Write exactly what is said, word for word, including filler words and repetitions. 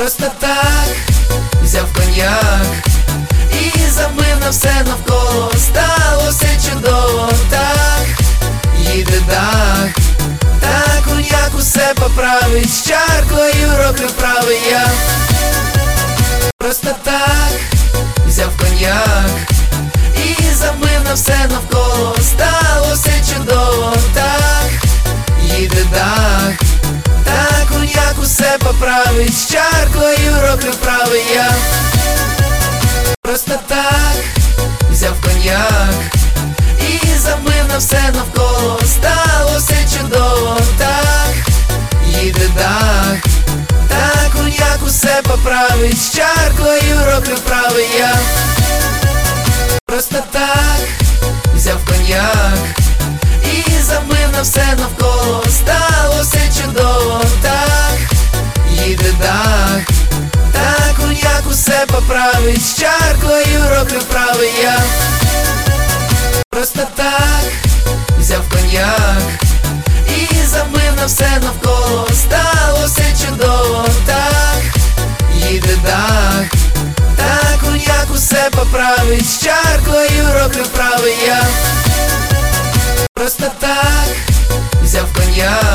Просто так взяв коньяк і забив на все навколо. Стало все чудово, так їде дах, та коньяк усе поправить, з чаркою роблю вправи я. Просто так взяв коньяк і забив на все навколо. Стало все чудово, так їде дах, та коньяк усе поправить, з чаркою роблю вправи я. Просто так взяв коньяк і забив на все навколо. Стало все чудово, так їде дах, та коньяк усе поправить, з чаркою роблю вправи я. Просто так взяв коньяк і забив на все навколо. Стало все чудово, так їде дах, та коньяк усе поправить, з чаркою роблю вправи я. Просто так взяв коньяк і забив на все навколо. Стало все чудово, так їде дах, та коньяк усе поправить, з чаркою роблю вправи я. Просто так взяв коньяк